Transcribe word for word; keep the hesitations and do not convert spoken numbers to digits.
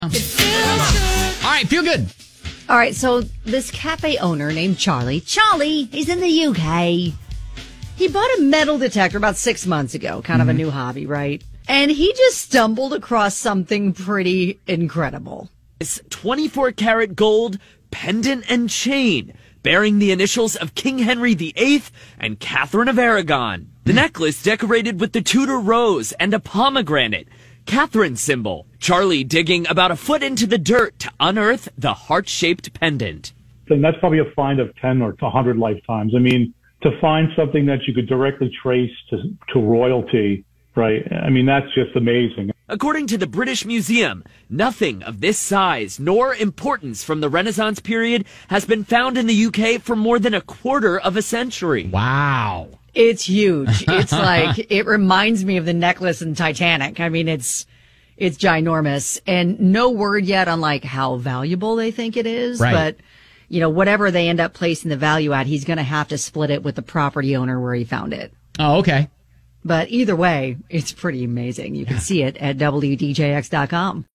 All right, feel good. All right, so this cafe owner named Charlie, Charlie, he's in the U K. He bought a metal detector about six months ago, kind mm-hmm. of a new hobby, right? And he just stumbled across something pretty incredible. This twenty-four karat gold pendant and chain bearing the initials of King Henry the Eighth and Catherine of Aragon. The necklace decorated with the Tudor rose and a pomegranate, Catherine's symbol. Charlie digging about a foot into the dirt to unearth the heart-shaped pendant. And that's probably a find of ten or one hundred lifetimes. I mean, to find something that you could directly trace to, to royalty, right? I mean, that's just amazing. According to the British Museum, nothing of this size nor importance from the Renaissance period has been found in the U K for more than a quarter of a century. Wow. It's huge. It's like, it reminds me of the necklace in Titanic. I mean, it's, it's ginormous, and no word yet on like how valuable they think it is. Right. But, you know, whatever they end up placing the value at, he's going to have to split it with the property owner where he found it. Oh, okay. But either way, it's pretty amazing. You can see it at W D J X dot com.